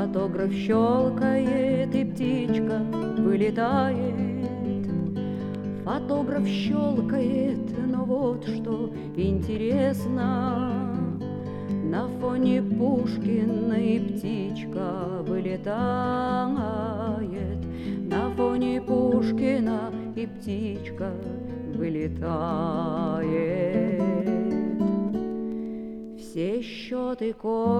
Фотограф щелкает, и птичка вылетает. Фотограф щелкает, но вот что интересно: на фоне Пушкиной птичка вылетает. На фоне Пушкина и птичка вылетает. Все счеты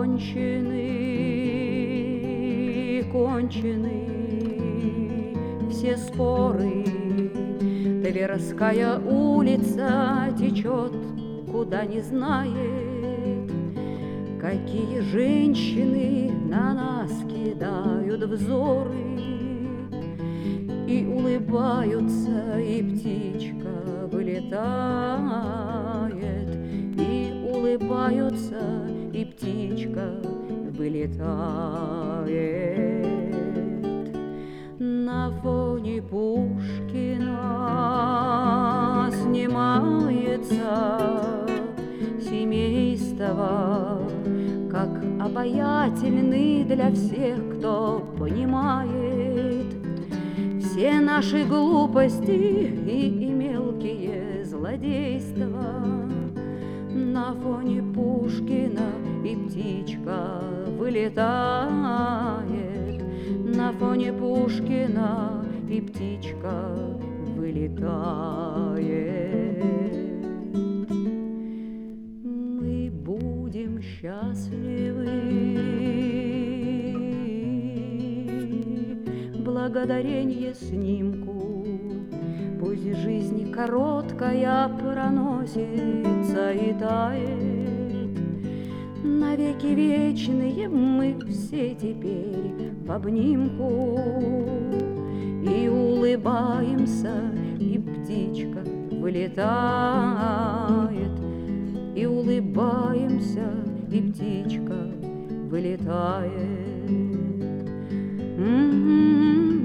кончены, кончены, все споры. Тверская улица течет, куда не знает. Какие женщины на нас кидают взоры, и улыбаются, и птичка вылетает. И улыбаются, и птичка вылетает. На фоне Пушкина снимается семейство, как обаятельны для всех, кто понимает все наши глупости и мелкие злодейства. На фоне Пушкина и птичка вылетает. На фоне Пушкина и птичка вылетает. Мы будем счастливы благодаренье снимку. Пусть жизнь короткая проносится и тает, навеки вечные мы все теперь в обнимку. И улыбаемся, и птичка вылетает. И улыбаемся, и птичка вылетает.